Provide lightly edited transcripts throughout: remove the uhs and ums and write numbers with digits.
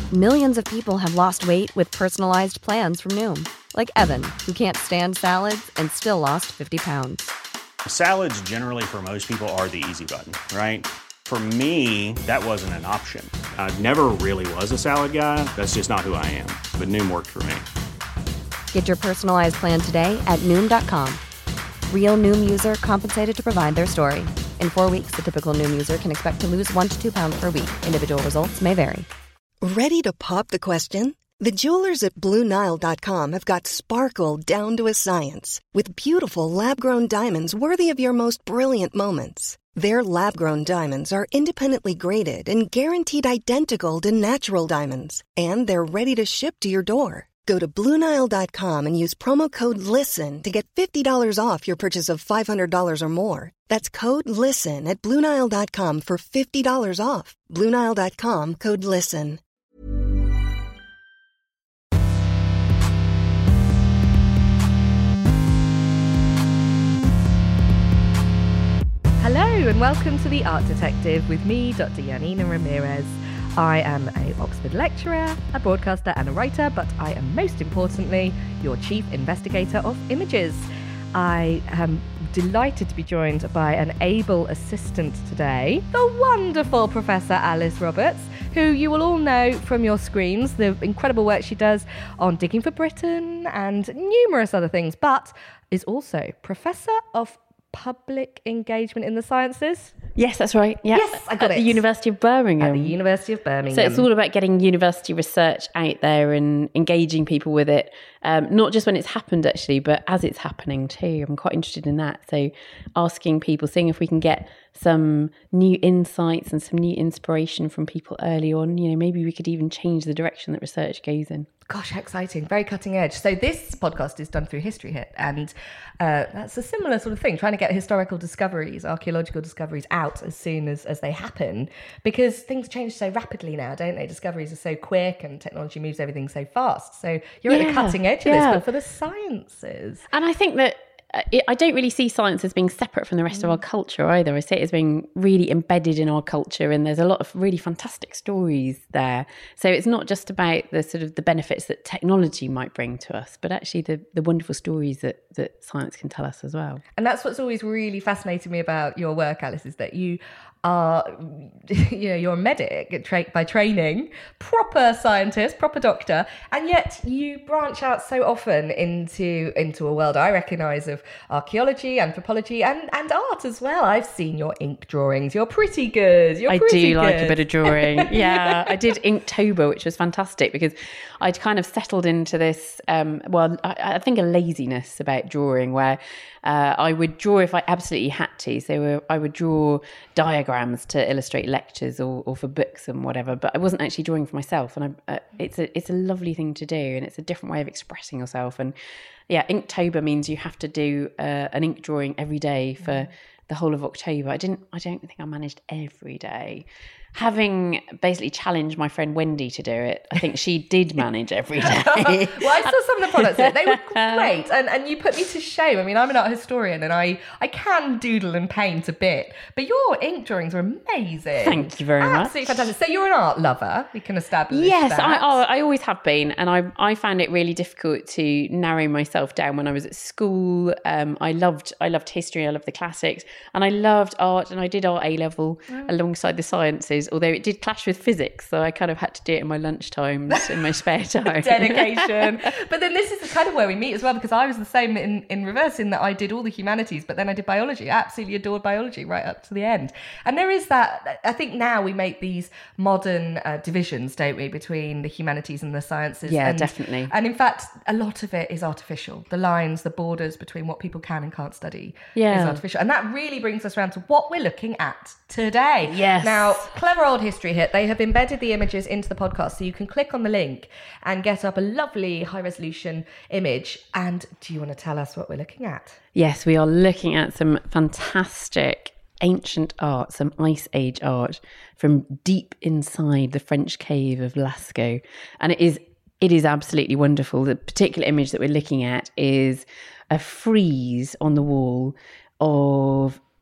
Millions of people have lost weight with personalized plans from Noom. Like Evan, who can't stand salads and still lost 50 pounds. Salads generally for most people are the easy button, right? For me, that wasn't an option. I never really was a salad guy. That's just not who I am. But Noom worked for me. Get your personalized plan today at Noom.com. Real Noom user compensated to provide their story. In 4 weeks, the typical Noom user can expect to lose 1 to 2 pounds per week. Individual results may vary. Ready to pop the question? The jewelers at BlueNile.com have got sparkle down to a science with beautiful lab-grown diamonds worthy of your most brilliant moments. Their lab-grown diamonds are independently graded and guaranteed identical to natural diamonds, and they're ready to ship to your door. Go to BlueNile.com and use promo code LISTEN to get $50 off your purchase of $500 or more. That's code LISTEN at BlueNile.com for $50 off. BlueNile.com, code LISTEN. Hello and welcome to The Art Detective with me, Dr. Janina Ramirez. I am an Oxford lecturer, a broadcaster and a writer, but I am most importantly your chief investigator of images. I am delighted to be joined by an able assistant today, the wonderful Professor Alice Roberts, who you will all know from your screens, the incredible work she does on Digging for Britain and numerous other things, but is also Professor of Public Engagement in the Sciences. Yes, that's right. Yeah. Yes, I got at the University of Birmingham. At the University of Birmingham. So it's all about getting university research out there and engaging people with it, not just when it's happened actually, but as it's happening too. I'm quite interested in that. So asking people, seeing if we can get some new insights and some new inspiration from people early on. You know, maybe we could even change the direction that research goes in. Gosh, how exciting. Very cutting edge. So this podcast is done through History Hit, and that's a similar sort of thing, trying to get historical discoveries, archaeological discoveries out as soon as they happen, because things change so rapidly now, don't they? Discoveries are so quick and technology moves everything so fast. So you're at the cutting edge of this, but for the sciences. And I think that I don't really see science as being separate from the rest of our culture either. I see it as being really embedded in our culture, and there's a lot of really fantastic stories there. So it's not just about the sort of the benefits that technology might bring to us, but actually the wonderful stories that science can tell us as well. And that's what's always really fascinated me about your work, Alice, is that you are, you're a medic by training, proper scientist, proper doctor, and yet you branch out so often into a world I recognise of archaeology, anthropology, and art as well. I've seen your ink drawings. You're pretty good. I do like a bit of drawing. Yeah, I did Inktober, which was fantastic because I'd kind of settled into this, I think a laziness about drawing where I would draw if I absolutely had to. So I would draw diagrams to illustrate lectures or for books and whatever, but I wasn't actually drawing for myself. And it's a lovely thing to do, and it's a different way of expressing yourself. And yeah, Inktober means you have to do an ink drawing every day for the whole of October. I don't think I managed every day. Having basically challenged my friend Wendy to do it, I think she did manage every day. Well, I saw some of the products. They were great. And you put me to shame. I mean, I'm an art historian and I can doodle and paint a bit, but your ink drawings are amazing. Thank you very much. Absolutely fantastic. So you're an art lover. We can establish yes, that. I always have been. And I found it really difficult to narrow myself down when I was at school. I loved history. I loved the classics. And I loved art. And I did art A-level alongside the sciences, although it did clash with physics, so I kind of had to do it in my lunchtimes, in my spare time. Dedication. But then this is kind of where we meet as well, because I was the same in reverse, in that I did all the humanities, but then I did biology. I absolutely adored biology right up to the end. And there is that, I think now we make these modern divisions, don't we, between the humanities and the sciences. Yeah, definitely. And in fact, a lot of it is artificial. The lines, the borders between what people can and can't study is artificial. And that really brings us around to what we're looking at today. Yes. Now, Clever Old History Hit, they have embedded the images into the podcast, so you can click on the link and get up a lovely high-resolution image. And do you want to tell us what we're looking at? Yes, we are looking at some fantastic ancient art, some Ice Age art from deep inside the French cave of Lascaux. And it is absolutely wonderful. The particular image that we're looking at is a frieze on the wall of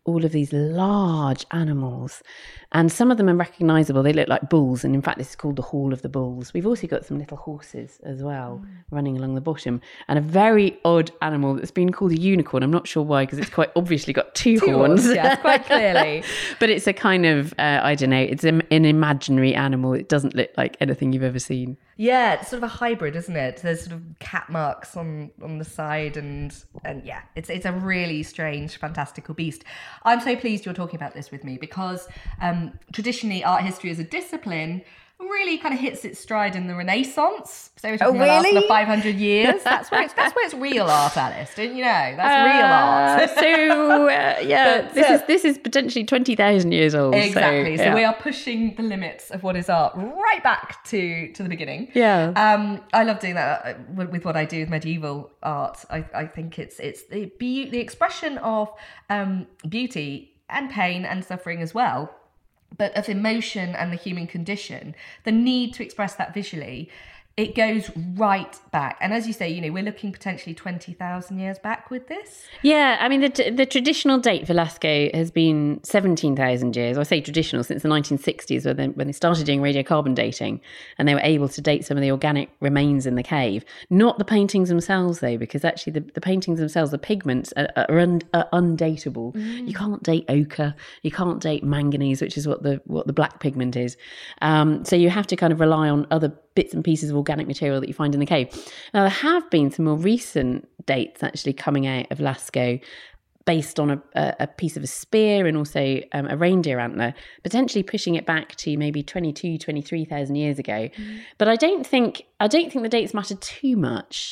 all of these large animals, and some of them are recognisable. They look like bulls, and in fact this is called the Hall of the Bulls. We've also got some little horses as well running along the bottom, and a very odd animal that's been called a unicorn. I'm not sure why, because it's quite obviously got two horns. Yes, quite clearly. But it's a kind of, I don't know, it's an imaginary animal. It doesn't look like anything you've ever seen. Yeah, it's sort of a hybrid, isn't it? There's sort of cat marks on the side, and yeah, it's a really strange, fantastical beast. I'm so pleased you're talking about this with me, because traditionally art history as a discipline really kind of hits its stride in the Renaissance. So we're talking about after the 500 years. That's where it's real art, Alice. Don't you know? That's real art. So this is potentially 20,000 years old. Exactly. So we are pushing the limits of what is art right back to the beginning. Yeah. I love doing that with what I do with medieval art. I think it's the expression of beauty and pain and suffering as well, but of emotion and the human condition, the need to express that visually. It goes right back. And as you say, you know, we're looking potentially 20,000 years back with this. Yeah, I mean, the traditional date for Lascaux has been 17,000 years. I say traditional since the 1960s, when they started doing radiocarbon dating, and they were able to date some of the organic remains in the cave. Not the paintings themselves, though, because actually the paintings themselves, the pigments are undateable. You can't date ochre, you can't date manganese, which is what the black pigment is. So you have to kind of rely on other bits and pieces of organic material that you find in the cave. Now, there have been some more recent dates actually coming out of Lascaux based on a piece of a spear and also a reindeer antler, potentially pushing it back to maybe 23,000 years ago. But I don't think the dates matter too much.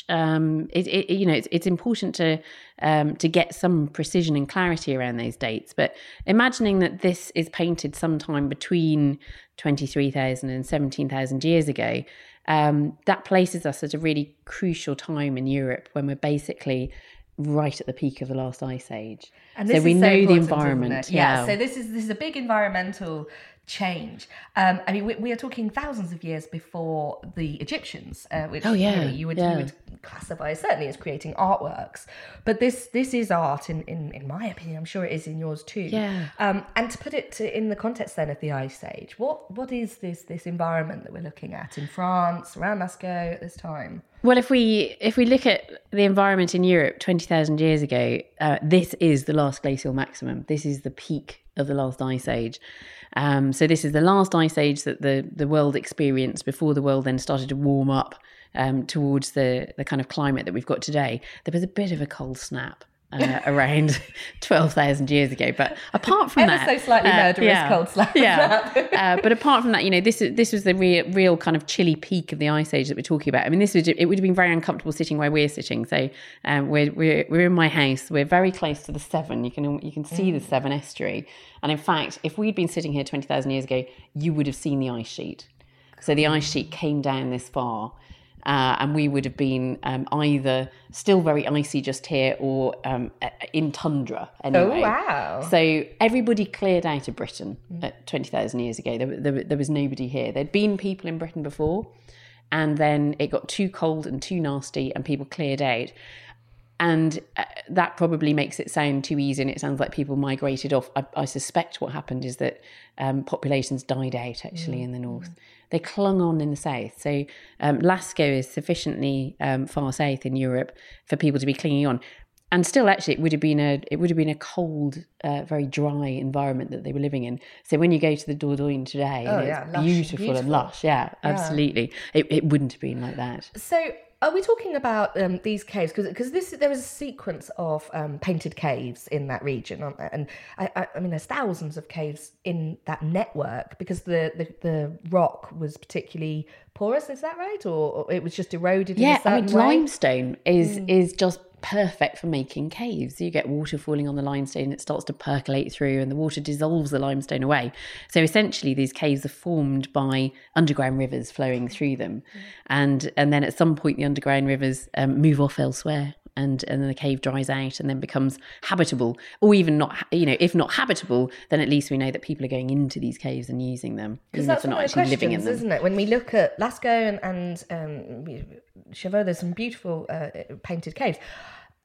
It's important to get some precision and clarity around those dates. But imagining that this is painted sometime between 23,000 and 17,000 years ago, that places us at a really crucial time in Europe when we're basically right at the peak of the last ice age. And so we know the environment. Yeah. So this is a big environmental change. I mean, we are talking thousands of years before the Egyptians, which you would classify certainly as creating artworks. But this is art in my opinion. I'm sure it is in yours too. Yeah. And to put it in the context then of the Ice Age, what is this environment that we're looking at in France, around Lascaux at this time? Well, if we look at the environment in Europe 20,000 years ago, this is the last glacial maximum. This is the peak of the last ice age. So this is the last ice age that the world experienced before the world then started to warm up towards the kind of climate that we've got today. There was a bit of a cold snap around 12,000 years ago, but apart from that, so slightly murderous cold snap. But apart from that, you know, this was the real kind of chilly peak of the ice age that we're talking about. I mean, it would have been very uncomfortable sitting where we're sitting. So we're in my house. We're very close to the Severn. You can see the Severn estuary, and in fact, if we'd been sitting here 20,000 years ago, you would have seen the ice sheet. So the ice sheet came down this far. And we would have been either still very icy just here or in tundra anyway. Oh, wow. So everybody cleared out of Britain at 20,000 years ago. There was nobody here. There'd been people in Britain before, and then it got too cold and too nasty and people cleared out. And that probably makes it sound too easy, and it sounds like people migrated off. I suspect what happened is that populations died out actually in the north. They clung on in the south. So Lascaux is sufficiently far south in Europe for people to be clinging on. And still, actually, it would have been a cold, very dry environment that they were living in. So when you go to the Dordogne today, it's beautiful and lush. Yeah, absolutely. It wouldn't have been like that. So are we talking about these caves? Because there is a sequence of painted caves in that region, aren't there? And I mean, there's thousands of caves in that network because the rock was particularly porous. Is that right, or it was just eroded? Yeah, in a certain way? Limestone is just perfect for making caves. You get water falling on the limestone, it starts to percolate through, and the water dissolves the limestone away. So essentially, these caves are formed by underground rivers flowing through them, and then at some point the underground rivers move off elsewhere, and then the cave dries out and then becomes habitable, or even not. You know, if not habitable, then at least we know that people are going into these caves and using them, even if they're not actually living in them. Isn't it? When we look at Lascaux and Chauveau, there's some beautiful painted caves.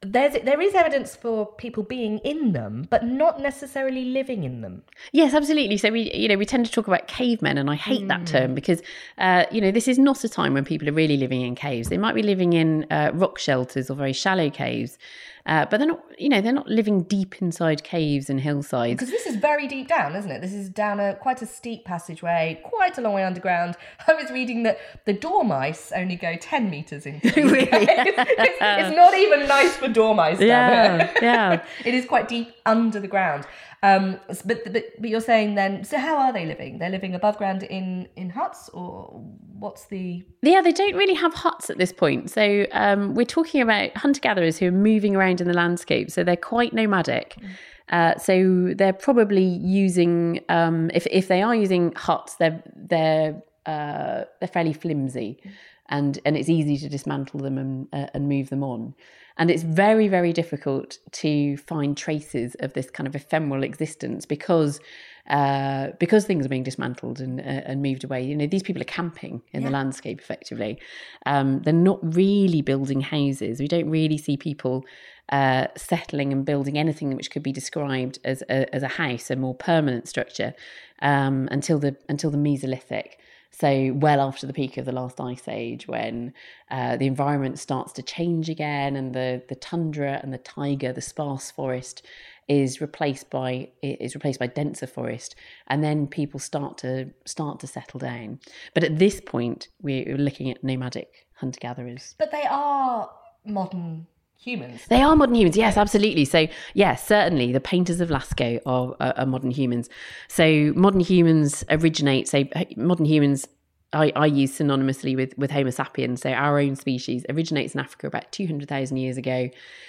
there is evidence for people being in them, but not necessarily living in them. Yes, absolutely. So we tend to talk about cavemen, and I hate that term because this is not a time when people are really living in caves. They might be living in rock shelters or very shallow caves, but they're not living deep inside caves and hillsides. Because this is very deep down, isn't it? This is down quite a steep passageway, quite a long way underground. I was reading that the dormice only go 10 metres into these Really? It's not even nice for dormice down there. Yeah. It is quite deep under the ground. But you're saying then, so how are they living? They're living above ground in huts, or what's the... Yeah, they don't really have huts at this point. So we're talking about hunter-gatherers who are moving around in the landscape. So they're quite nomadic. So they're probably using, if they are using huts, they're fairly flimsy, and it's easy to dismantle them and move them on. And it's very, very difficult to find traces of this kind of ephemeral existence because things are being dismantled and moved away. These people are camping in the landscape effectively. They're not really building houses. We don't really see people settling and building anything which could be described as a house, a more permanent structure, until the Mesolithic. So well after the peak of the last ice age, when the environment starts to change again, and the tundra and the taiga, the sparse forest, is replaced by denser forest, and then people start to settle down. But at this point, we're looking at nomadic hunter-gatherers. But they are modern humans. They are modern humans, yes, absolutely. So, yes, certainly the painters of Lascaux are modern humans. So modern humans originate, so modern humans I use synonymously with Homo sapiens. So our own species originates in Africa about 200,000 years ago.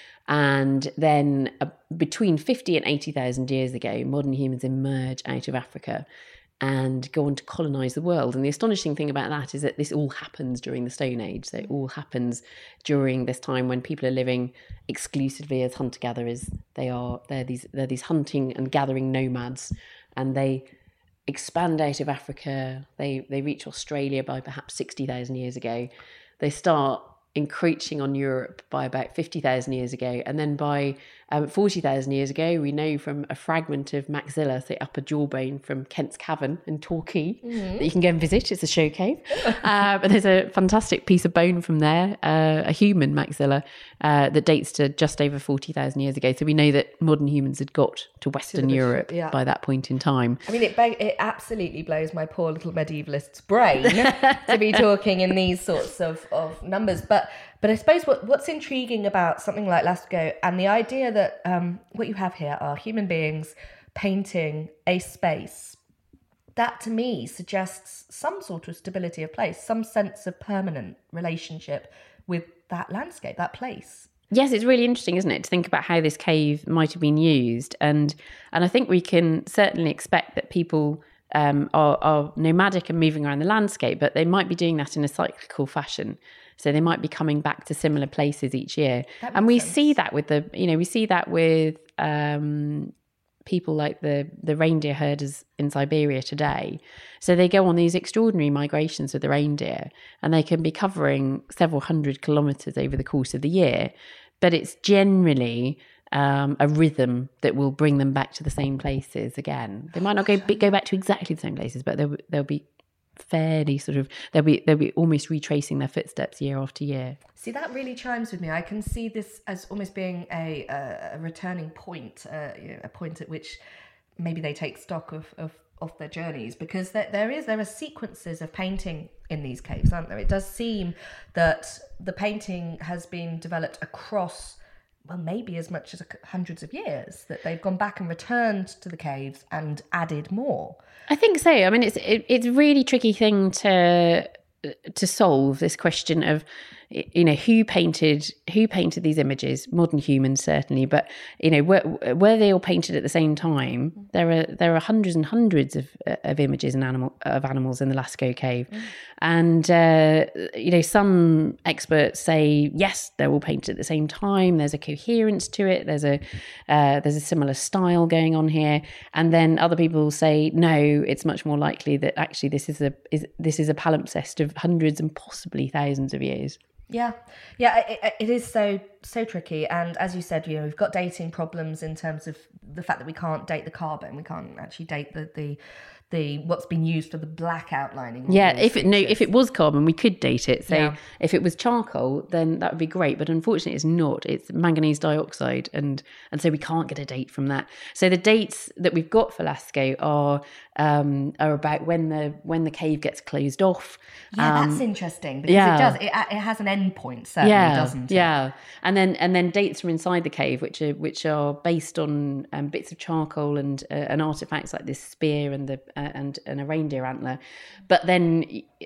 And then between 50 and 80,000 years ago, modern humans emerge out of Africa and go on to colonise the world. And the astonishing thing about that is that this all happens during the Stone Age. So it all happens during this time when people are living exclusively as hunter-gatherers. They're these hunting and gathering nomads, and they expand out of Africa. They reach Australia by perhaps 60,000 years ago. They start encroaching on Europe by about 50,000 years ago. And then by 40,000 years ago, we know from a fragment of maxilla, so upper jawbone from Kent's Cavern in Torquay, that you can go and visit. It's a show cave. But there's a fantastic piece of bone from there, a human maxilla, that dates to just over 40,000 years ago. So we know that modern humans had got to Western Europe by that point in time. I mean, it absolutely blows my poor little medievalist's brain to be talking in these sorts of numbers. But I suppose what's intriguing about something like Lascaux and the idea that what you have here are human beings painting a space, that to me suggests some sort of stability of place, some sense of permanent relationship with that landscape, that place. Yes, it's really interesting, isn't it, to think about how this cave might have been used. And I think we can certainly expect that people are nomadic and moving around the landscape, but they might be doing that in a cyclical fashion. So they might be coming back to similar places each year. And we see that with people like the reindeer herders in Siberia today. So they go on these extraordinary migrations with the reindeer, and they can be covering several hundred kilometres over the course of the year. But it's generally a rhythm that will bring them back to the same places again. They might not go back to exactly the same places, but they'll be fairly they'll be almost retracing their footsteps year after year. See, that really chimes with me. I can see this as almost being a returning point, a point at which maybe they take stock of their journeys, because there are sequences of painting in these caves, aren't there? It does seem that the painting has been developed across, well, maybe as much as hundreds of years, that they've gone back and returned to the caves and added more. I think so. I mean, it's a really tricky thing to solve, this question of, who painted these images. Modern humans certainly, but were they all painted at the same time? There are hundreds and hundreds of images and animals in the Lascaux cave, and some experts say yes, they're all painted at the same time. There's a coherence to it. There's a similar style going on here, and then other people say no, it's much more likely that actually this is a palimpsest of hundreds and possibly thousands of years. Yeah, it is so tricky. And as you said, we've got dating problems in terms of the fact that we can't date the carbon. We can't actually date the what's been used for the black outlining. Yeah, if it was carbon, we could date it. So if it was charcoal, then that would be great. But unfortunately, it's not. It's manganese dioxide, and so we can't get a date from that. So the dates that we've got for Lascaux are about when the cave gets closed off. Yeah, that's interesting because it has an end point, certainly, doesn't it? Yeah, and then dates from inside the cave, which are based on bits of charcoal and artifacts like this spear and a reindeer antler, but then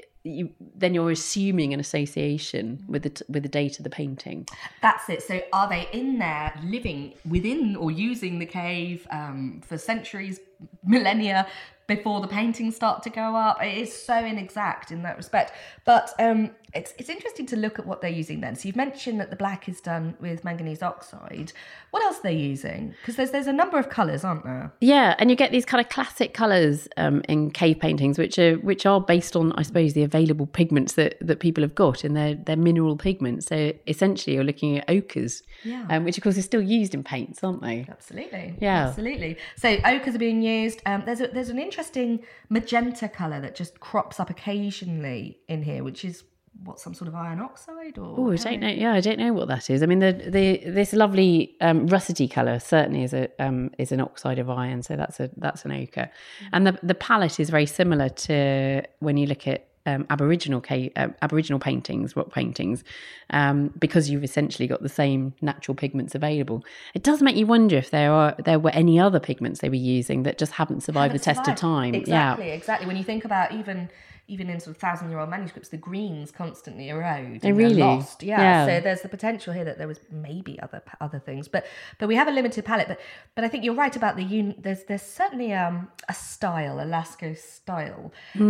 you're assuming an association with the date of the painting. That's it. So are they in there living within or using the cave for centuries, millennia before the paintings start to go up? It is so inexact in that respect. But it's interesting to look at what they're using then. So you've mentioned that the black is done with manganese oxide. What else are they using? Because there's a number of colours, aren't there? Yeah, and you get these kind of classic colours in cave paintings, which are based on, I suppose, the available pigments that people have got in their mineral pigments. So essentially you're looking at ochres, which of course is still used in paints, aren't they? Absolutely. Yeah. Absolutely. So ochres are being used. There's an interesting magenta colour that just crops up occasionally in here, which is some sort of iron oxide or? I don't know. Yeah, I don't know what that is. I mean, this lovely russety colour certainly is an oxide of iron, so that's an ochre, and the palette is very similar to when you look at Aboriginal paintings, rock paintings, because you've essentially got the same natural pigments available. It does make you wonder if there were any other pigments they were using that just haven't survived the test of time. Exactly. When you think about even in sort of 1,000-year-old manuscripts, the greens constantly erode. They really they're lost. Yeah. So there's the potential here that there was maybe other things, but we have a limited palette. But I think you're right about there's certainly a style, a Lascaux style.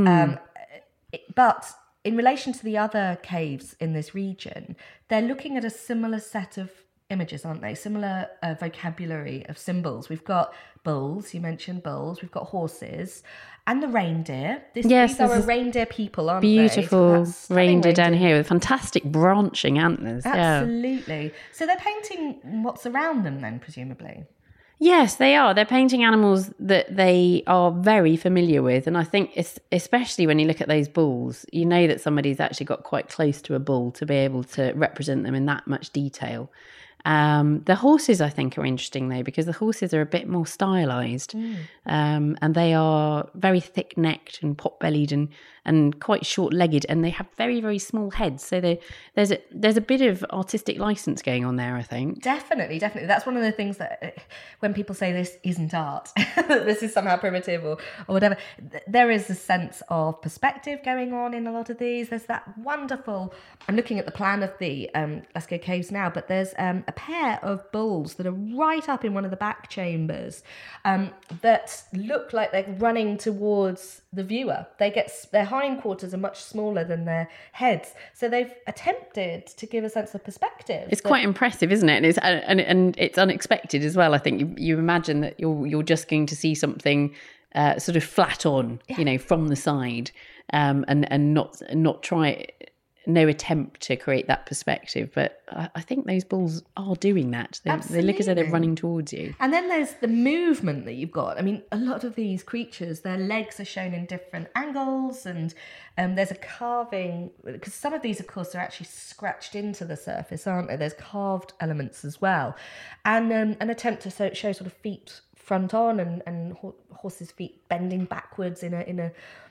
But in relation to the other caves in this region, they're looking at a similar set of images, aren't they? Similar vocabulary of symbols. We've got bulls, you mentioned bulls, we've got horses, and the reindeer. These are reindeer people, aren't beautiful they? Beautiful reindeer down here with fantastic branching antlers. Absolutely. Yeah. So they're painting what's around them then, presumably? Yes, they are. They're painting animals that they are very familiar with. And I think especially when you look at those bulls, you know that somebody's actually got quite close to a bull to be able to represent them in that much detail. The horses, I think, are interesting, though, because the horses are a bit more stylised. And they are very thick-necked and pot-bellied and quite short-legged, and they have very, very small heads. So there's a bit of artistic licence going on there, I think. Definitely. That's one of the things that when people say this isn't art, this is somehow primitive or whatever, there is a sense of perspective going on in a lot of these. There's that wonderful, I'm looking at the plan of the Lascaux Caves now, but there's a pair of bulls that are right up in one of the back chambers that look like they're running towards the viewer. Their hindquarters are much smaller than their heads, so they've attempted to give a sense of perspective. It's quite impressive, isn't it? And it's unexpected as well. I think you imagine that you're just going to see something sort of flat on, from the side, and not try. No attempt to create that perspective, but I think those bulls are doing that. They look as though they're running towards you. And then there's the movement that you've got. I mean, a lot of these creatures, their legs are shown in different angles, and there's a carving, because some of these, of course, are actually scratched into the surface, aren't they? There's carved elements as well. And an attempt to show sort of feet front on and horses' feet bending backwards in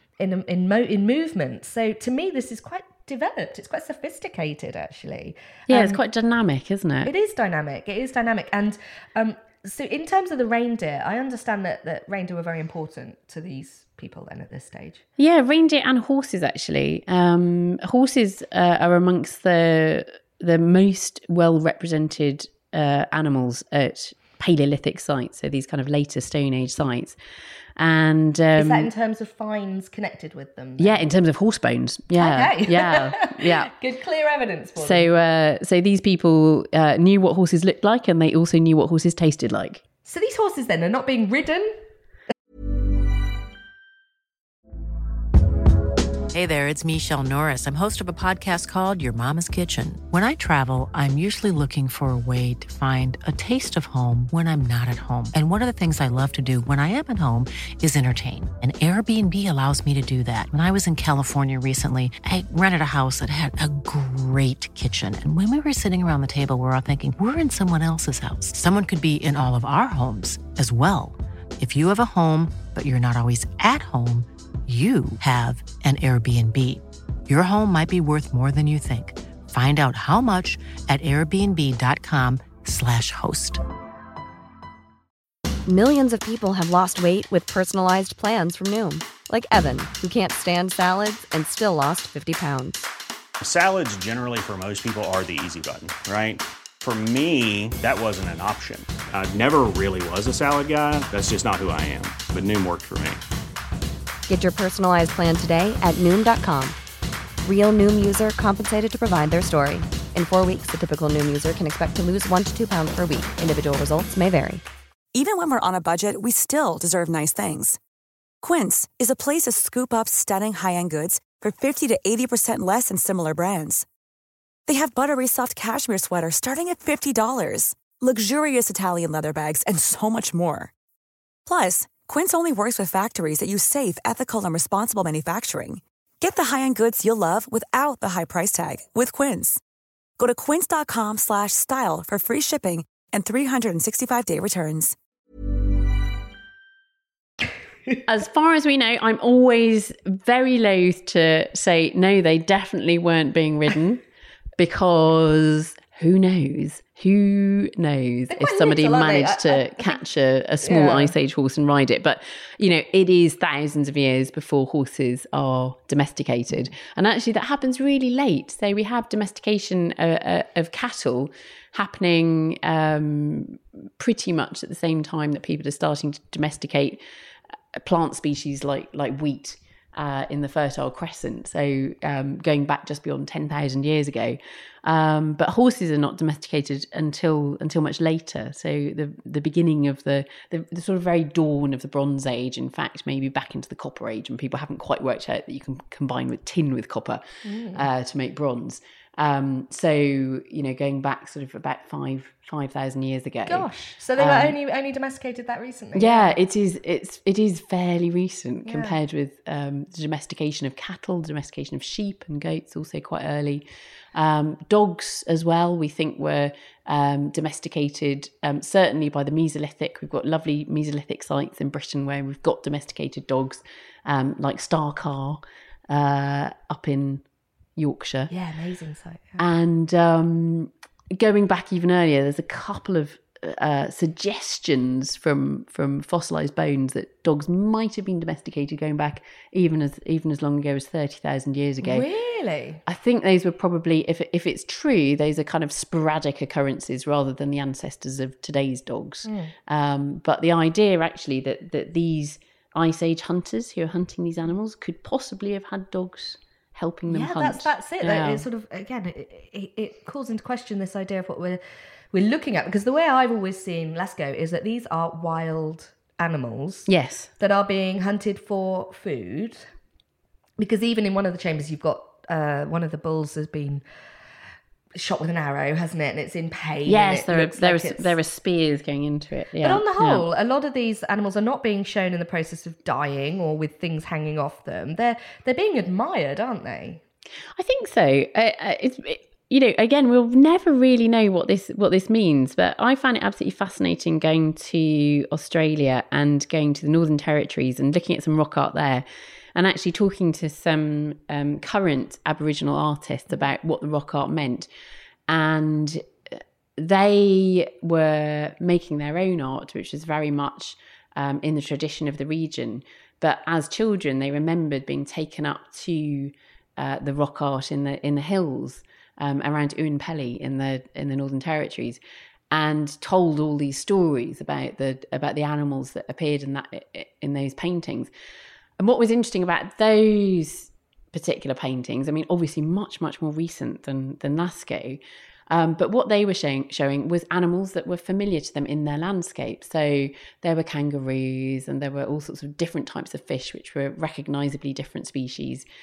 movement. So to me, this is quite developed. It's quite sophisticated, actually. Yeah, it's quite dynamic, isn't it? It is dynamic. And so in terms of the reindeer, I understand that reindeer were very important to these people then at this stage. Yeah, reindeer and horses, actually. Horses are amongst the most well-represented animals at Paleolithic sites, so these kind of later Stone Age sites. And is that in terms of finds connected with them? Yeah, in terms of horse bones. Yeah, okay. yeah. Good, clear evidence for them. So these people knew what horses looked like, and they also knew what horses tasted like. So these horses then are not being ridden. Hey there, it's Michelle Norris. I'm host of a podcast called Your Mama's Kitchen. When I travel, I'm usually looking for a way to find a taste of home when I'm not at home. And one of the things I love to do when I am at home is entertain. And Airbnb allows me to do that. When I was in California recently, I rented a house that had a great kitchen. And when we were sitting around the table, we're all thinking, we're in someone else's house. Someone could be in all of our homes as well. If you have a home, but you're not always at home, you have an Airbnb. Your home might be worth more than you think. Find out how much at airbnb.com/host. Millions of people have lost weight with personalized plans from Noom. Like Evan, who can't stand salads and still lost 50 pounds. Salads generally for most people are the easy button, right? For me, that wasn't an option. I never really was a salad guy. That's just not who I am. But Noom worked for me. Get your personalized plan today at Noom.com. Real Noom user compensated to provide their story. In 4 weeks, the typical Noom user can expect to lose 1 to 2 pounds per week. Individual results may vary. Even when we're on a budget, we still deserve nice things. Quince is a place to scoop up stunning high-end goods for 50 to 80% less than similar brands. They have buttery soft cashmere sweaters starting at $50, luxurious Italian leather bags, and so much more. Plus, Quince only works with factories that use safe, ethical, and responsible manufacturing. Get the high-end goods you'll love without the high price tag with Quince. Go to quince.com/style for free shipping and 365-day returns. As far as we know, I'm always very loath to say, no, they definitely weren't being ridden, because who knows? Who knows if somebody managed to catch a small Ice Age horse and ride it? But, you know, it is thousands of years before horses are domesticated. And actually that happens really late. So we have domestication of cattle happening pretty much at the same time that people are starting to domesticate plant species like wheat in the Fertile Crescent. So going back just beyond 10,000 years ago. But horses are not domesticated until much later. So the beginning of the sort of very dawn of the Bronze Age, in fact, maybe back into the Copper Age, and people haven't quite worked out that you can combine with tin with copper to make bronze. So, you know, going back sort of about 5,000 years ago. Gosh, so they were only domesticated that recently. Yeah, it is fairly recent compared with the domestication of cattle, the domestication of sheep and goats, also quite early. Dogs as well, we think were domesticated certainly by the Mesolithic. We've got lovely Mesolithic sites in Britain where we've got domesticated dogs, like Starcar up in Yorkshire. Yeah, amazing site. Yeah. And going back even earlier, there's a couple of suggestions from fossilized bones that dogs might have been domesticated going back even as long ago as 30,000 years ago. Really? I think those were probably, if it's true, those are kind of sporadic occurrences rather than the ancestors of today's dogs. But the idea actually that these Ice Age hunters who are hunting these animals could possibly have had dogs helping them hunt. That's it. Yeah. It sort of, again, it calls into question this idea of what we're looking at, because the way I've always seen Lascaux is that these are wild animals, yes, that are being hunted for food. Because even in one of the chambers, you've got one of the bulls has been shot with an arrow, hasn't it? And it's in pain. Yes, there are spears going into it. Yeah. But on the whole, a lot of these animals are not being shown in the process of dying or with things hanging off them. They're being admired, aren't they? I think so. You know, again, we'll never really know what this means, but I found it absolutely fascinating going to Australia and going to the Northern Territories and looking at some rock art there, and actually talking to some current Aboriginal artists about what the rock art meant. And they were making their own art, which was very much in the tradition of the region. But as children, they remembered being taken up to the rock art in the hills around Uinpelli in the Northern Territories, and told all these stories about the animals that appeared in those paintings. And what was interesting about those particular paintings, I mean, obviously much, much more recent than Lascaux, but what they were showing was animals that were familiar to them in their landscape. So there were kangaroos and there were all sorts of different types of fish, which were recognisably different species.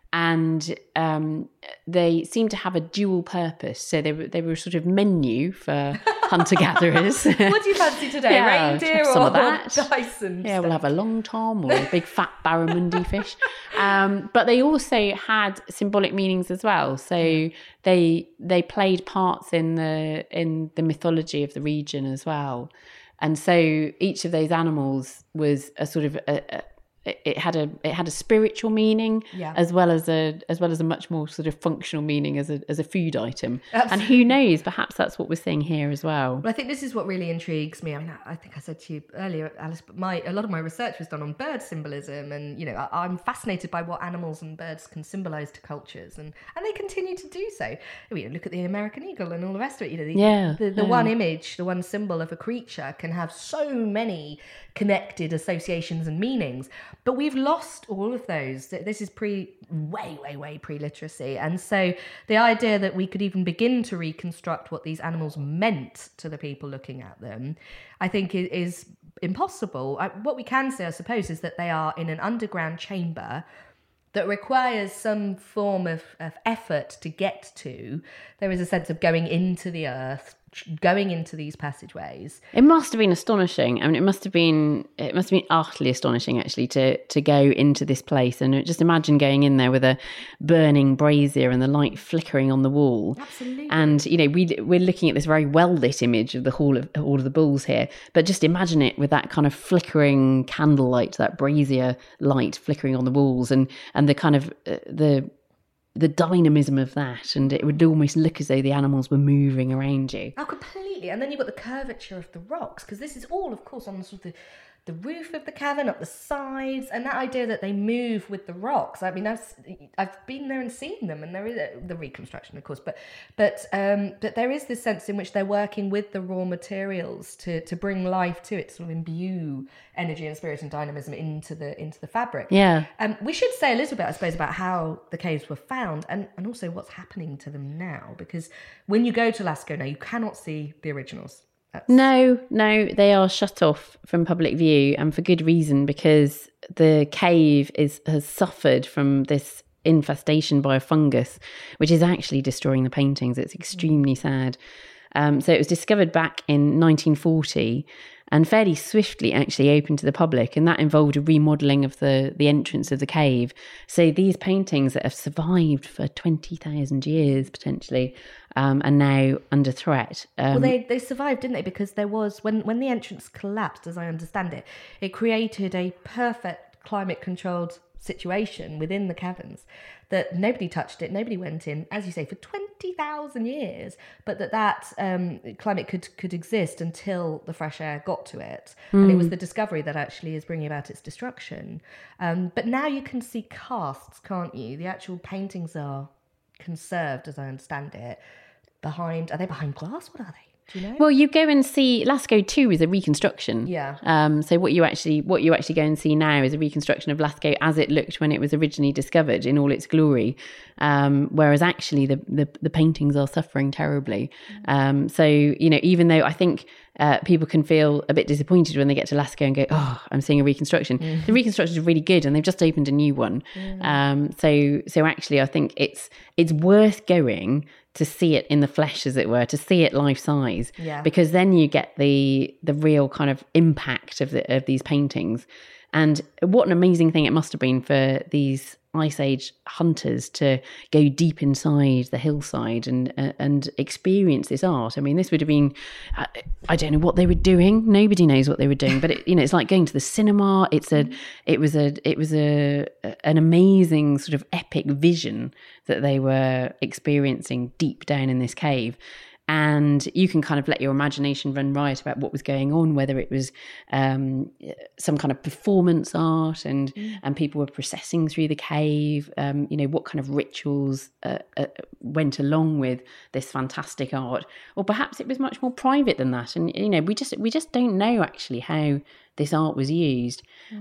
And they seem to have a dual purpose. So they were sort of menu for hunter-gatherers. What do you fancy today? Yeah, reindeer some or of that. bison? Yeah, we'll have a long tom or a big fat barramundi fish. But they also had symbolic meanings as well. So they played parts in the mythology of the region as well. And so each of those animals was a sort of it had a spiritual meaning, as well as a much more sort of functional meaning as a food item. Absolutely. And who knows, perhaps that's what we're seeing here as well. Well, I think this is what really intrigues me. I mean, I think I said to you earlier, Alice, but a lot of my research was done on bird symbolism, and I'm fascinated by what animals and birds can symbolize to cultures, and they continue to do so. I mean, look at the American eagle and all the rest of it. The one image, the one symbol of a creature can have so many connected associations and meanings, but we've lost all of those. This is way pre-literacy, and so the idea that we could even begin to reconstruct what these animals meant to the people looking at them, I think is impossible. What we can say, I suppose, is that they are in an underground chamber that requires some form of effort to get to. There is a sense of going into the earth, going into these passageways. It must have been astonishing. I mean, it must have been utterly astonishing, actually, to go into this place. And just imagine going in there with a burning brazier and the light flickering on the wall. Absolutely. And we're looking at this very well lit image of the Hall of the Bulls here, but just imagine it with that kind of flickering candlelight, that brazier light flickering on the walls, and the kind of the dynamism of that, and it would almost look as though the animals were moving around you. Oh, completely. And then you've got the curvature of the rocks, because this is all, of course, on sort of the roof of the cavern, up the sides, and that idea that they move with the rocks. I mean, I've been there and seen them, and there is the reconstruction, of course, but there is this sense in which they're working with the raw materials to bring life to it, sort of imbue energy and spirit and dynamism into the fabric. Yeah. We should say a little bit, I suppose, about how the caves were found and also what's happening to them now, because when you go to Lascaux now, you cannot see the originals. No, they are shut off from public view, and for good reason, because the cave has suffered from this infestation by a fungus, which is actually destroying the paintings. It's extremely sad. So it was discovered back in 1940 and fairly swiftly actually opened to the public, and that involved a remodelling of the entrance of the cave. So these paintings that have survived for 20,000 years potentially are now under threat. Well, they survived, didn't they? Because there was, when the entrance collapsed, as I understand it, it created a perfect climate-controlled situation within the caverns that nobody touched it, nobody went in, as you say, for 20,000 years, but that climate could exist until the fresh air got to it. And it was the discovery that actually is bringing about its destruction. But now you can see casts, can't you? The actual paintings are conserved, as I understand it, are they behind glass? What are they? Do you know? Well, you go and see Lascaux 2 is a reconstruction. Yeah. So what you actually go and see now is a reconstruction of Lascaux as it looked when it was originally discovered in all its glory. Whereas actually the paintings are suffering terribly. So even though I think people can feel a bit disappointed when they get to Lascaux and go, "Oh, I'm seeing a reconstruction." The reconstruction is really good, and they've just opened a new one. So actually, I think it's worth going to see it in the flesh, as it were, to see it life size, because then you get the real kind of impact of these paintings. And what an amazing thing it must have been for these Ice Age hunters to go deep inside the hillside and experience this art. I mean, this would have been, I don't know what they were doing. Nobody knows what they were doing, but it's like going to the cinema. It was an amazing sort of epic vision that they were experiencing deep down in this cave. And you can kind of let your imagination run riot about what was going on, whether it was some kind of performance art and people were processing through the cave, what kind of rituals went along with this fantastic art. Or perhaps it was much more private than that. And, we just don't know actually how this art was used.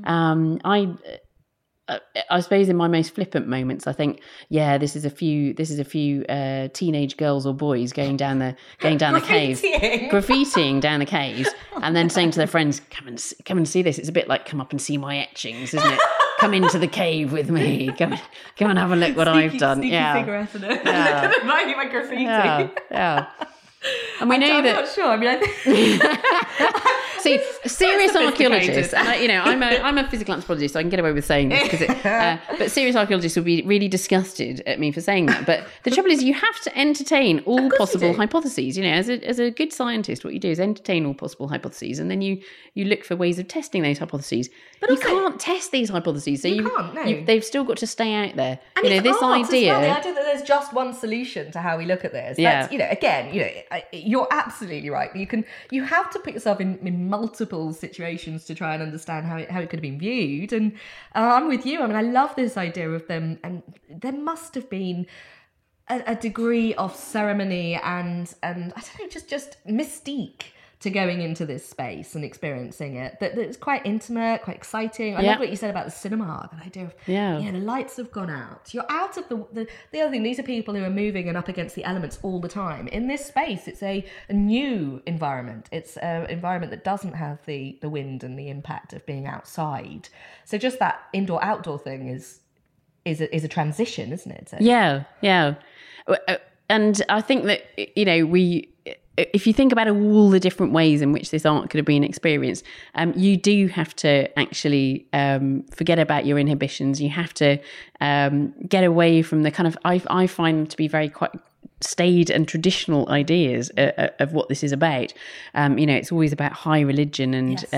I suppose in my most flippant moments, I think, this is a few teenage girls or boys going down the cave, graffitiing down the caves, and then saying to their friends, "Come and see this." It's a bit like "come up and see my etchings," isn't it? come into the cave with me. Come and have a look what I've done. Sneaky cigarette and look at my graffiti. Yeah. And we know I'm that. not sure. I mean, I think. See, serious sophisticated. archaeologists, and I'm a physical anthropologist, so I can get away with saying this, but serious archaeologists will be really disgusted at me for saying that. But the trouble is, you have to entertain all possible hypotheses. As a good scientist, what you do is entertain all possible hypotheses, and then you look for ways of testing those hypotheses. But you can't test these hypotheses, so you can't. No. They've still got to stay out there. And this idea. Well, the idea that there's just one solution to how we look at this. That's, you're absolutely right. You have to put yourself in multiple situations to try and understand how it could have been viewed. And I'm with you. I mean, I love this idea of them, and there must have been a degree of ceremony and I don't know, just mystique to going into this space and experiencing it. That it's quite intimate, quite exciting. I love what you said about the cinema, that idea of, the lights have gone out. You're out of the other thing, these are people who are moving and up against the elements all the time. In this space, it's a new environment. It's an environment that doesn't have the wind and the impact of being outside. So just that indoor-outdoor thing is a transition, isn't it? So, yeah. And I think that, if you think about all the different ways in which this art could have been experienced, you do have to actually forget about your inhibitions. You have to get away from the kind of, I find them to be very quite staid and traditional ideas of what this is about. It's always about high religion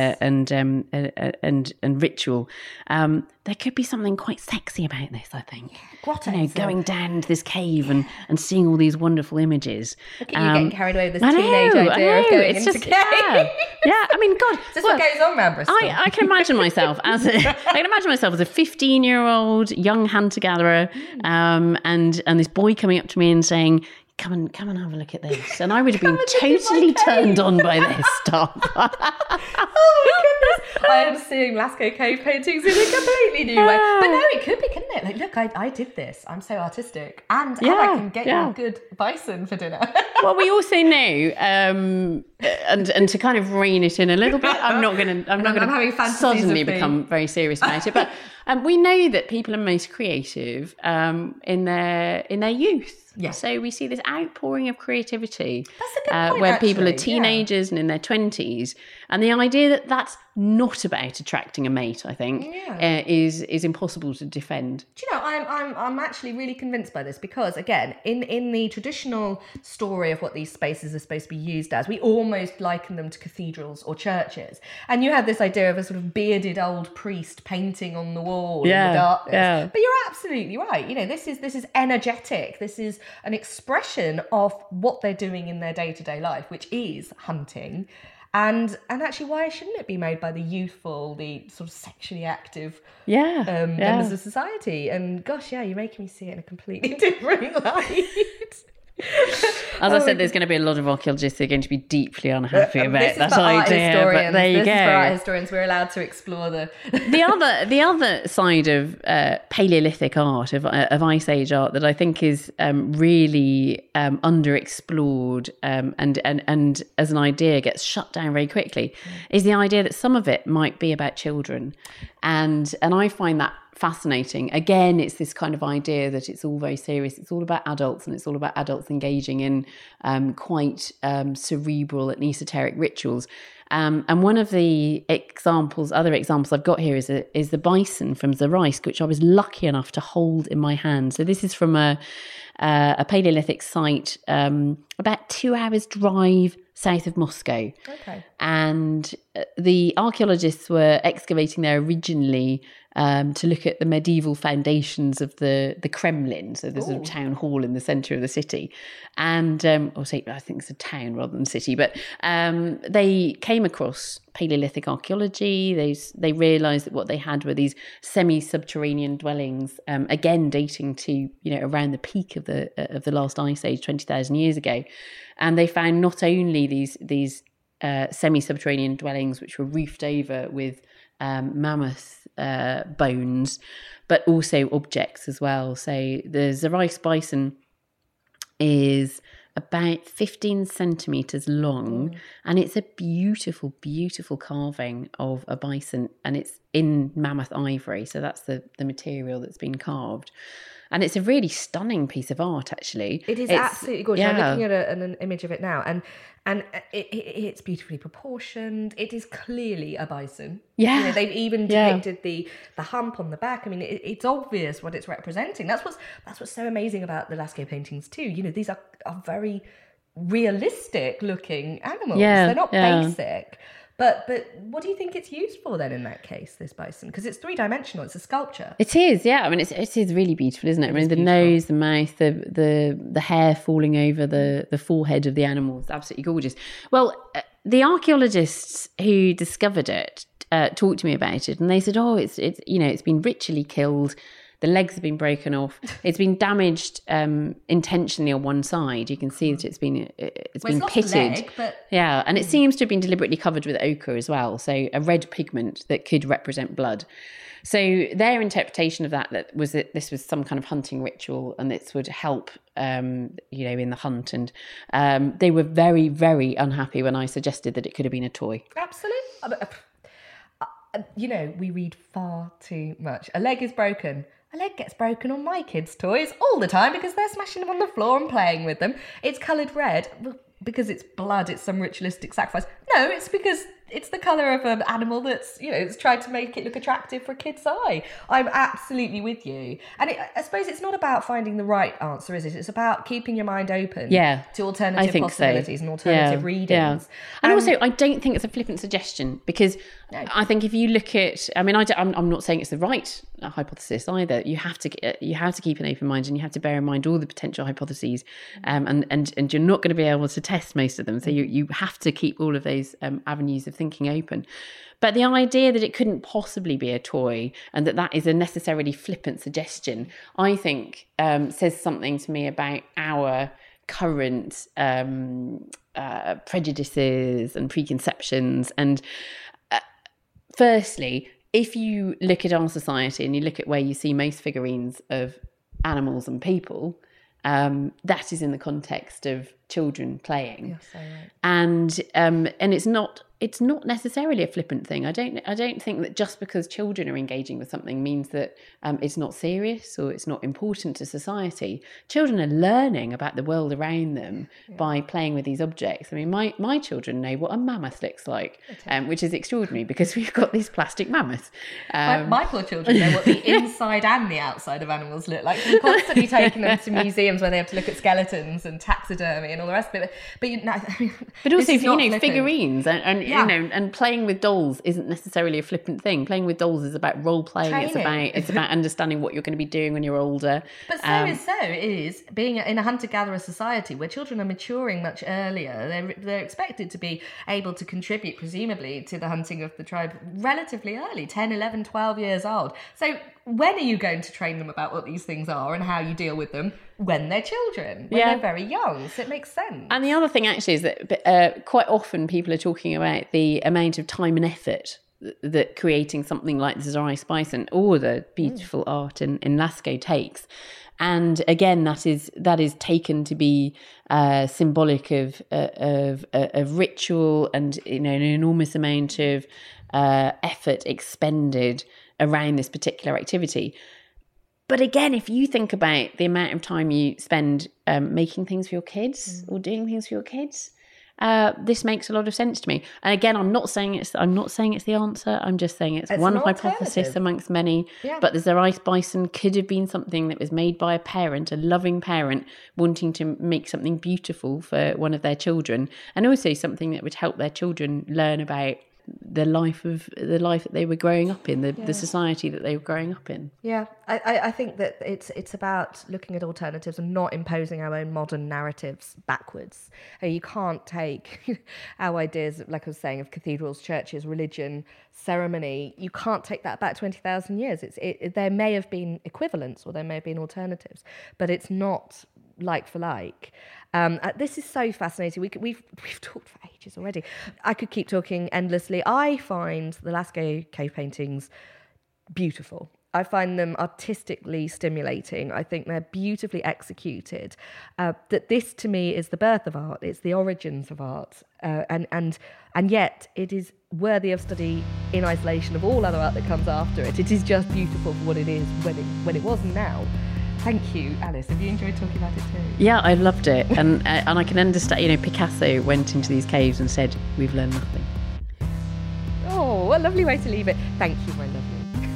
and ritual. There could be something quite sexy about this, I think. Going down to this cave and seeing all these wonderful images. Look at you getting carried away with this teenage idea of going into cave. Yeah, I mean, God. Is this what goes on around Bristol? I can imagine myself as a 15-year-old young hunter-gatherer, and this boy coming up to me and saying, Come and have a look at this. And I would have been totally turned on by this stuff. Oh my goodness. I am seeing Lascaux cave paintings in a completely new way. But no, it could be, couldn't it? Like, look, I did this. I'm so artistic. And I can get you a good bison for dinner. Well, we also know, and to kind of rein it in a little bit, I'm not going to suddenly become very serious about it. But we know that people are most creative in their youth. Yeah. So we see this outpouring of creativity where people are teenagers and in their 20s. And the idea that that's not about attracting a mate, I think, is impossible to defend. Do you know, I'm actually really convinced by this because, again, in the traditional story of what these spaces are supposed to be used as, we almost liken them to cathedrals or churches. And you have this idea of a sort of bearded old priest painting on the wall in the darkness. Yeah. But you're absolutely right. This is energetic. This is an expression of what they're doing in their day-to-day life, which is hunting. And actually, why shouldn't it be made by the youthful, the sort of sexually active members of society? And gosh, you're making me see it in a completely different light. As I said, there's going to be a lot of archaeologists who are going to be deeply unhappy about that idea. But there you go. This is for art historians. We're allowed to explore the other side of Paleolithic art, of Ice Age art, that I think is really underexplored and as an idea gets shut down very quickly, is the idea that some of it might be about children, and I find that fascinating. Again, it's this kind of idea that it's all very serious. It's all about adults, and it's all about adults engaging in quite cerebral and esoteric rituals. And one of the other examples I've got here is the bison from Zaraisk, which I was lucky enough to hold in my hand. So this is from a Paleolithic site about 2 hours drive south of Moscow. Okay. And the archaeologists were excavating there originally to look at the medieval foundations of the Kremlin, so there's a town hall in the centre of the city, and I think it's a town rather than city, but they came across Paleolithic archaeology. They realised that what they had were these semi-subterranean dwellings, again dating to around the peak of the last ice age, 20,000 years ago, and they found not only these semi-subterranean dwellings which were roofed over with mammoth bones, but also objects as well. So the Zaraisk bison is about 15 centimetres long, and it's a beautiful, beautiful carving of a bison, and it's in mammoth ivory. So that's the material that's been carved. And it's a really stunning piece of art, actually. It's absolutely gorgeous. I'm looking at an image of it now, and it's beautifully proportioned. It is clearly a bison. Yeah. They've even depicted the hump on the back. I mean, it's obvious what it's representing. That's what's so amazing about the Lascaux paintings too. These are very realistic looking animals. They're not basic. But what do you think it's used for then in that case, this bison? Because it's 3-dimensional, it's a sculpture. It is, yeah. I mean, it is really beautiful, isn't it? I mean, the nose, the mouth, the hair falling over the forehead of the animal is absolutely gorgeous. Well, the archaeologists who discovered it talked to me about it, and they said, it's been ritually killed. The legs have been broken off. It's been damaged intentionally on one side. You can see that it's been pitted. Leg, but... Yeah, and it seems to have been deliberately covered with ochre as well, so a red pigment that could represent blood. So their interpretation of that was that this was some kind of hunting ritual, and this would help, in the hunt. And they were very, very unhappy when I suggested that it could have been a toy. Absolutely. We read far too much. A leg is broken. A leg gets broken on my kids' toys all the time because they're smashing them on the floor and playing with them. It's coloured red because it's blood, it's some ritualistic sacrifice. No, it's because it's the colour of an animal that's, it's tried to make it look attractive for a kid's eye. I'm absolutely with you. And I suppose it's not about finding the right answer, is it? It's about keeping your mind open to alternative possibilities and alternative readings. Yeah. And also, I don't think it's a flippant suggestion because I think if you look at, I'm not saying it's the right hypothesis either. You have to keep an open mind, and you have to bear in mind all the potential hypotheses, and you're not going to be able to test most of them. So you have to keep all of those avenues of thinking open. But the idea that it couldn't possibly be a toy and that is a necessarily flippant suggestion, I think says something to me about our current prejudices and preconceptions. And firstly, if you look at our society and you look at where you see most figurines of animals and people, that is in the context of children playing. Yes, so right. And it's not necessarily a flippant thing. I don't think that just because children are engaging with something means that it's not serious or it's not important to society. Children are learning about the world around them by playing with these objects. I mean, my children know what a mammoth looks like, which is extraordinary because we've got these plastic mammoths. My poor children know what the inside and the outside of animals look like. We're constantly taking them to museums where they have to look at skeletons and taxidermy and all the rest of it. But also, figurines and playing with dolls isn't necessarily a flippant thing. Playing with dolls is about role playing. It's about understanding what you're going to be doing when you're older. But it is being in a hunter-gatherer society where children are maturing much earlier. They're expected to be able to contribute, presumably, to the hunting of the tribe relatively early, 10, 11, 12 years old. So when are you going to train them about what these things are and how you deal with them? When they're children, when they're very young. So it makes sense. And the other thing actually is that quite often people are talking about the amount of time and effort that creating something like the Zeiss bison or the beautiful art in Lascaux takes. And again, that is taken to be symbolic of ritual and an enormous amount of effort expended around this particular activity. But again, if you think about the amount of time you spend making things for your kids or doing things for your kids, this makes a lot of sense to me. And again, I'm not saying it's the answer. I'm just saying it's one hypothesis amongst many. Yeah. But the Zeiss bison could have been something that was made by a parent, a loving parent, wanting to make something beautiful for one of their children, and also something that would help their children learn about the life that they were growing up in, the society that they were growing up in. Yeah, I think that it's about looking at alternatives and not imposing our own modern narratives backwards. You can't take our ideas, like I was saying, of cathedrals, churches, religion, ceremony. You can't take that back 20,000 years. There may have been equivalents or there may have been alternatives, but it's not like for like. This is so fascinating. We've talked for ages already. I could keep talking endlessly. I find the Lascaux cave paintings beautiful. I find them artistically stimulating. I think they're beautifully executed. That this, to me, is the birth of art. It's the origins of art. And yet it is worthy of study in isolation of all other art that comes after it. It is just beautiful for what it is when it was and now. Thank you, Alice. Have you enjoyed talking about it too? Yeah, I loved it. And I can understand, Picasso went into these caves and said, we've learned nothing. Oh, what a lovely way to leave it. Thank you, my lovely.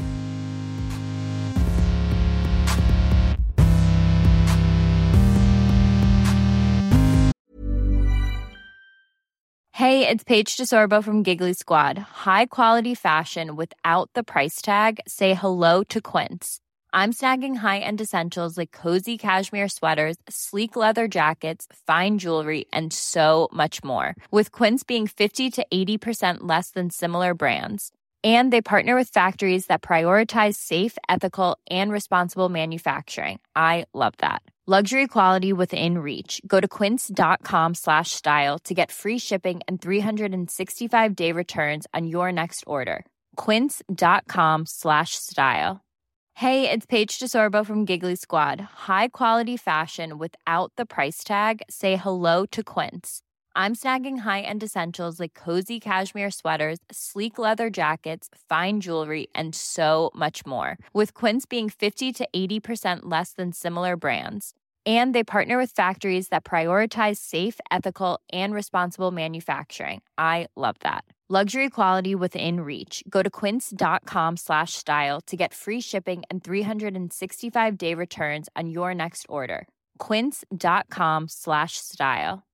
Hey, it's Paige DeSorbo from Giggly Squad. High quality fashion without the price tag. Say hello to Quince. I'm snagging high-end essentials like cozy cashmere sweaters, sleek leather jackets, fine jewelry, and so much more. With Quince being 50 to 80% less than similar brands. And they partner with factories that prioritize safe, ethical, and responsible manufacturing. I love that. Luxury quality within reach. Go to quince.com/style to get free shipping and 365-day returns on your next order. Quince.com/style. Hey, it's Paige DeSorbo from Giggly Squad. High quality fashion without the price tag. Say hello to Quince. I'm snagging high-end essentials like cozy cashmere sweaters, sleek leather jackets, fine jewelry, and so much more. With Quince being 50 to 80% less than similar brands. And they partner with factories that prioritize safe, ethical, and responsible manufacturing. I love that. Luxury quality within reach. Go to quince.com/style to get free shipping and 365-day returns on your next order. Quince.com/style.